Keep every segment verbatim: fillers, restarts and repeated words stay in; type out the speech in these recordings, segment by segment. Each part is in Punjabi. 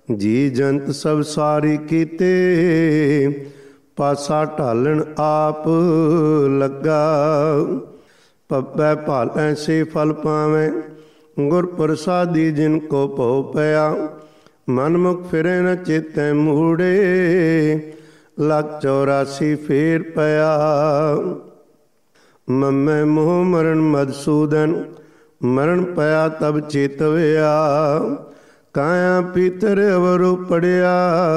ਜੀ ਜੰਤ ਸਭ ਸਾਰੀ ਕੀਤੇ, ਪਾਸਾ ਢਾਲਣ ਆਪ ਲੱਗਾ। ਪੱਪੈ ਭਾਲੈ ਸੇ ਫਲ ਪਾਵੈ, ਗੁਰ ਪ੍ਰਸਾਦੀ ਜਿਨ ਕੋ ਭਉ ਪਿਆ। ਮਨ ਮੁਖ ਫਿਰੇ ਨ ਚੇਤੈ ਮੂੜੇ, ਲੱਖ ਚੌਰਾਸੀ ਫੇਰ ਪਿਆ। ਮਮੈ ਮੋਹ ਮਰਨ ਮਧਸੂਦਨ, ਮਰਨ ਪਿਆ ਤਬ ਚੇਤਵਿਆ। ਕਾਇਆ ਪੀਤਰ ਅਵਰੁ ਪੜਿਆ,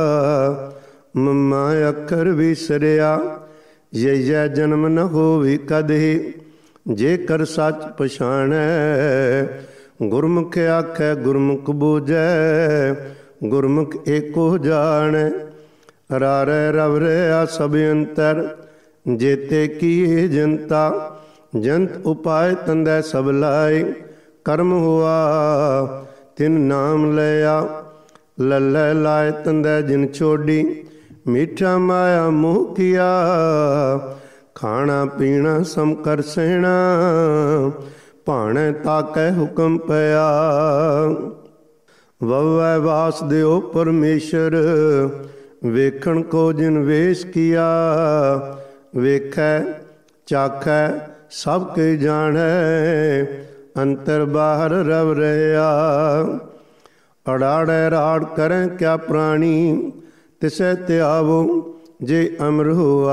ਮਮਾ ਅੱਖਰ ਵਿਸਰਿਆ। ਜੈ ਜਨਮ ਨ ਹੋਵੀ ਕਦਹੀ, ਜੇ ਕਰ ਸੱਚ ਪਛਾਣੈ। ਗੁਰਮੁਖ ਆਖੈ ਗੁਰਮੁਖ ਬੂਝੈ, ਗੁਰਮੁਖ ਏਕੋ ਜਾਣੈ। ਰਾਰੈ ਰਵ ਰਿਆ ਸਭ ਅੰਤਰ, ਜੇਤੇ ਕੀਏ ਜਨਤਾ। ਜੰਤ ਉਪਾਇ ਤੰਦੈ ਸਭ ਲਾਇ, ਕਰਮ ਹੁਆ ਤਿਨ ਨਾਮ ਲਿਆ। ਲੱਲੈ ਲਾਇ ਤੰਦੈ ਜਿਨ ਛੋਡੀ, ਮੀਠਾ ਮਾਇਆ ਮੋਹ ਕੀਆ। ਖਾਣਾ ਪੀਣਾ ਸਮ ਕਰ ਸਹਿਣਾ, ਭਾਣੈ ਤਾਕੈ ਹੁਕਮ ਪਿਆ। ਵਵੈ ਵਾਸ ਦਿਓ ਪਰਮੇਸ਼ਰ, ਵੇਖਣ ਕੋ ਜਿਨ ਵੇਸ ਕੀਆ। ਵੇਖੈ ਚਾਖੈ ਸਭ ਕੇ ਜਾਣੈ, ਅੰਤਰ ਬਾਹਰ ਰਵ ਰਹਿਆ। ਅੜਾੜੈ ਰਾੜ ਕਰੈ ਕਿਆ ਪ੍ਰਾਣੀ, ਤਿਸੈ ਧਿਆਵੋ ਜੇ ਅਮਰ ਹੁਆ।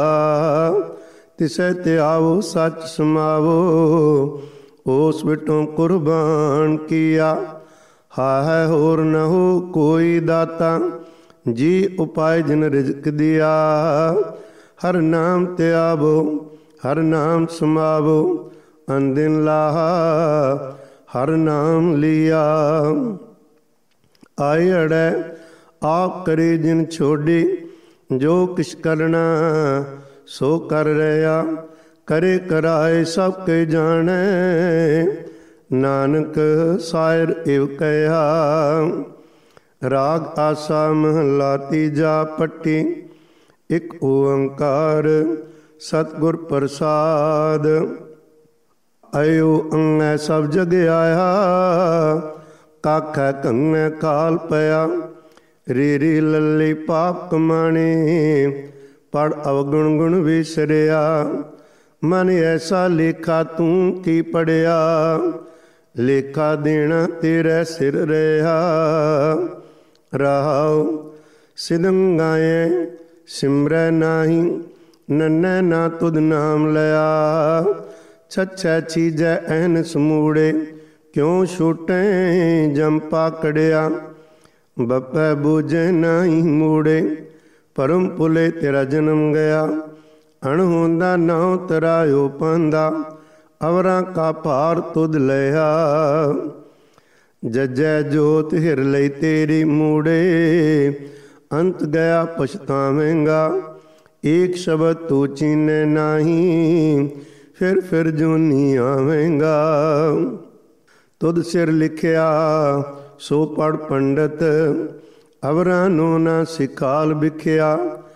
ਤਿਸੈ ਧਿਆਵੋ ਸੱਚ ਸਮਾਵੋ, ਉਸ ਵਿਟੋਂ ਕੁਰਬਾਨ ਕੀਆ। ਹਾਹੈ ਹੋਰ ਨ ਹੋ ਕੋਈ ਦਾਤਾ, ਜੀ ਉਪਾਇ ਜਿਨ ਰਿਜ਼ਕ ਦਿਆ। ਹਰ ਨਾਮ ਧਿਆਵੋ ਹਰ ਨਾਮ ਸਮਾਵੋ, ਅੰਦਿਨ ਲਾਹਾ ਹਰ ਨਾਮ ਲਿਆ। ਆਇ ਅੜੈ ਆਪ ਕਰੇ ਜਿਨ ਛੋਡੀ, ਜੋ ਕਿਛ ਕਰਨਾ ਸੋ ਕਰ ਰਿਹਾ। ਕਰੇ ਕਰਾਏ ਸਭ ਕੇ ਜਾਣੈ, ਨਾਨਕ ਸਾਇਰ ਇਵ ਕਹਿਆ। ਰਾਗ ਆਸਾ ਮਹਲਾ ਤੀਜਾ ਪੱਟੀ, ਇਕ ਓੰਕਾਰ ਸਤਿਗੁਰ ਪ੍ਰਸਾਦ। ਅਯੋ ਅੰਗੈ ਸਭ ਜਗ ਆਇਆ, ਕਾਖੈ ਕੰਗੈ ਕਾਲ ਪਿਆ। ਰੀ ਰੀ ਲੱਲੀ ਪਾਪ ਕਮਾਣੇ, ਪੜ ਅਵਗੁਣ ਗੁਣ ਵਿਸਰਿਆ। ਮਨ ਐਸਾ ਲੇਖਾ ਤੂੰ ਕੀ ਪੜਿਆ, ਲੇਖਾ ਦੇਣਾ ਤੇਰੇ ਸਿਰ ਰਿਹਾ। ਰਹਾਉ ਸਿਦੰਗਾਏ ਸਿਮਰੈ ਨਾਹੀ, ਨੰਨੈ ਨਾ ਤੁਧ ਨਾਮ ਲਿਆ। ਛੱਛੈ ਚੀਜੈ ਐਨ ਸਮੂੜੇ, ਕਿਉਂ ਛੂਟੈ ਜਮ ਪਾਕੜਿਆ। ਬੱਪੈ ਬੂਝੈ ਨਾਹੀ ਮੂੜੇ, ਪਰਮ ਪੁਲੇ ਤੇਰਾ ਜਨਮ ਗਿਆ। ਅਣਹੋਂਦਾ ਨਾਉ ਤਰਾਇਓ ਪਾਂਦਾ, ਅਵਰਾਂ ਕਾ ਭਾਰ ਤੁਧ ਲਿਆ। ਜਜੈ ਜੋਤ ਹਿਰ ਲਈ ਤੇਰੀ ਮੂੜੇ, ਅੰਤ ਗਿਆ ਪਛਤਾਵੇਂਗਾ। ਏਕ ਸ਼ਬਦ ਤੂੰ ਚੀਨੈ ਨਾਹੀ, ਫਿਰ ਫਿਰ ਜੂਨੀ ਆਵੇਂਗਾ। ਤੁਧ ਸਿਰ ਲਿਖਿਆ ਸੋ ਪੜ ਪੰਡਤ, ਅਵਰਾਂ ਨੂੰ ਨਾ ਸਿਖਾਲ ਵਿਖਿਆ।